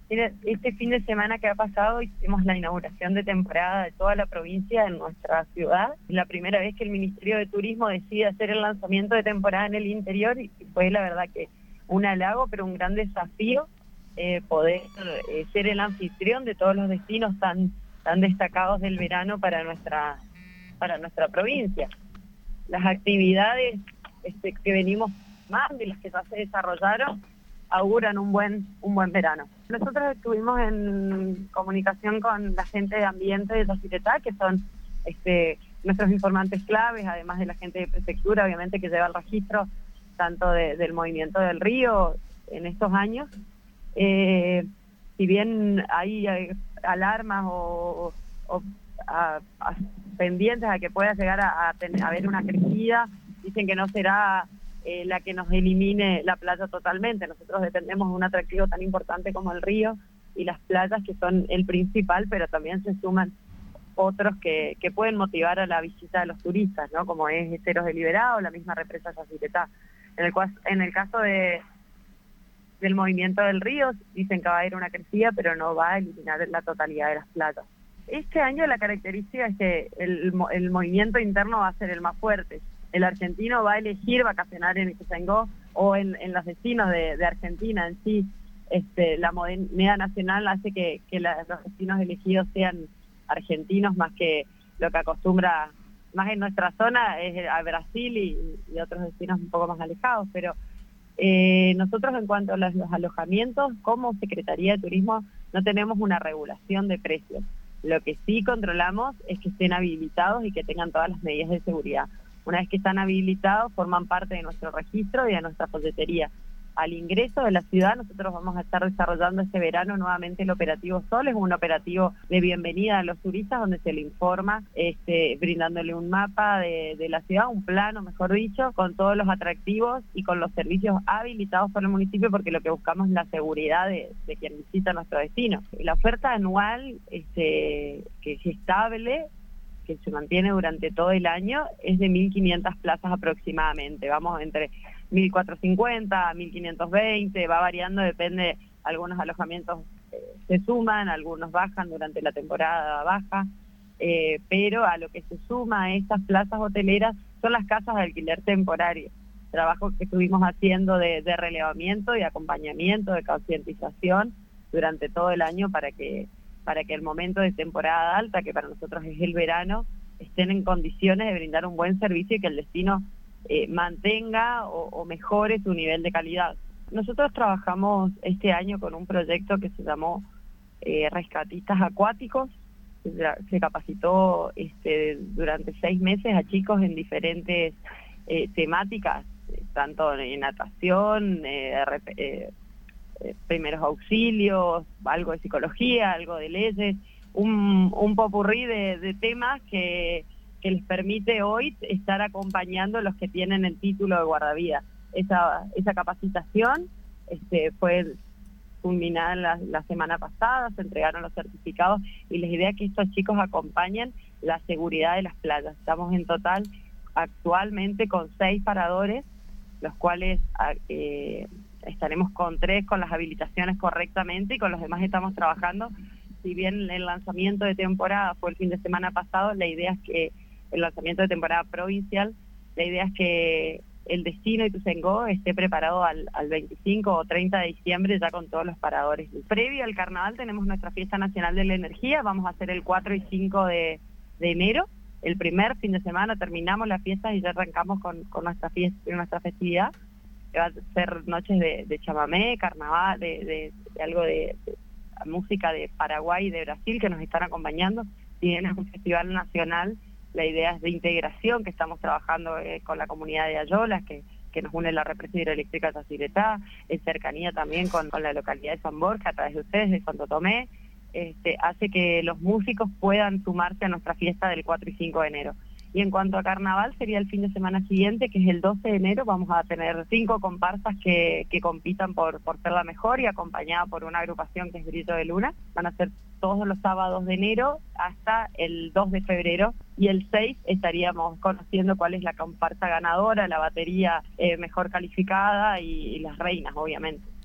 Mira, este fin de semana que ha pasado hicimos la inauguración de temporada de toda la provincia en nuestra ciudad. Es la primera vez que el Ministerio de Turismo decide hacer el lanzamiento de temporada en el interior y fue la verdad que un halago, pero un gran desafío poder ser el anfitrión de todos los destinos tan destacados del verano para nuestra provincia. Las actividades que venimos más de las que ya se desarrollaron auguran un buen verano. Nosotros estuvimos en comunicación con la gente de ambiente de Yacyretá, que son nuestros informantes claves, además de la gente de prefectura, obviamente, que lleva el registro tanto del movimiento del río en estos años. Si bien hay alarmas o pendientes a que pueda llegar a haber una crecida, dicen que no será la que nos elimine la playa totalmente. Nosotros dependemos de un atractivo tan importante como el río y las playas, que son el principal, pero también se suman otros que pueden motivar a la visita de los turistas, ¿no? Como es Esteros de Liberado, la misma represa Yacyretá. En el caso del movimiento del río, dicen que va a haber una crecida, pero no va a eliminar la totalidad de las playas. Este año la característica es que el movimiento interno va a ser el más fuerte. El argentino va a elegir vacacionar en Ituzaingó o en los destinos de Argentina en sí. La moneda nacional hace que los destinos elegidos sean argentinos, más que lo que acostumbra más en nuestra zona es a Brasil y otros destinos un poco más alejados. Pero nosotros, en cuanto a los alojamientos, como Secretaría de Turismo no tenemos una regulación de precios. Lo que sí controlamos es que estén habilitados y que tengan todas las medidas de seguridad. Una vez que están habilitados, forman parte de nuestro registro y de nuestra folletería. Al ingreso de la ciudad, nosotros vamos a estar desarrollando este verano nuevamente el operativo Sol. Es un operativo de bienvenida a los turistas, donde se le informa, brindándole un mapa de la ciudad, un plano, mejor dicho, con todos los atractivos y con los servicios habilitados por el municipio, porque lo que buscamos es la seguridad de quien visita nuestro destino. La oferta anual, que es estable, que se mantiene durante todo el año, es de 1.500 plazas aproximadamente. Vamos entre 1.450, 1.520, va variando, depende, algunos alojamientos se suman, algunos bajan durante la temporada baja, pero a lo que se suma a estas plazas hoteleras son las casas de alquiler temporario, trabajo que estuvimos haciendo de relevamiento y acompañamiento, de concientización durante todo el año para que el momento de temporada alta, que para nosotros es el verano, estén en condiciones de brindar un buen servicio y que el destino mantenga o mejore su nivel de calidad. Nosotros trabajamos este año con un proyecto que se llamó Rescatistas Acuáticos. Se capacitó durante 6 meses a chicos en diferentes temáticas, tanto en natación, primeros auxilios, algo de psicología, algo de leyes, un popurrí de temas que les permite hoy estar acompañando a los que tienen el título de guardavidas. Esa capacitación fue culminada la semana pasada, se entregaron los certificados y la idea es que estos chicos acompañen la seguridad de las playas. Estamos en total actualmente con 6 paradores, los cuales estaremos con 3 con las habilitaciones correctamente y con los demás estamos trabajando. Si bien el lanzamiento de temporada fue el fin de semana pasado, la idea es que el lanzamiento de temporada provincial, la idea es que el destino de Ituzaingó esté preparado al 25 o 30 de diciembre ya con todos los paradores. Previo al carnaval tenemos nuestra Fiesta Nacional de la Energía, vamos a hacer el 4 y 5 de enero, el primer fin de semana terminamos las fiestas y ya arrancamos con nuestra festividad, que va a ser noches de chamamé, carnaval, de algo de música de Paraguay y de Brasil que nos están acompañando. Si bien es un festival nacional, la idea es de integración, que estamos trabajando con la comunidad de Ayolas, que nos une la represa hidroeléctrica de Yacyretá, en cercanía también con la localidad de San Borja, a través de ustedes, de Santo Tomé, hace que los músicos puedan sumarse a nuestra fiesta del 4 y 5 de enero. Y en cuanto a carnaval, sería el fin de semana siguiente, que es el 12 de enero, vamos a tener 5 comparsas que compitan por ser la mejor y acompañada por una agrupación que es Brillo de Luna. Van a ser todos los sábados de enero hasta el 2 de febrero y el 6 estaríamos conociendo cuál es la comparsa ganadora, la batería mejor calificada y las reinas, obviamente.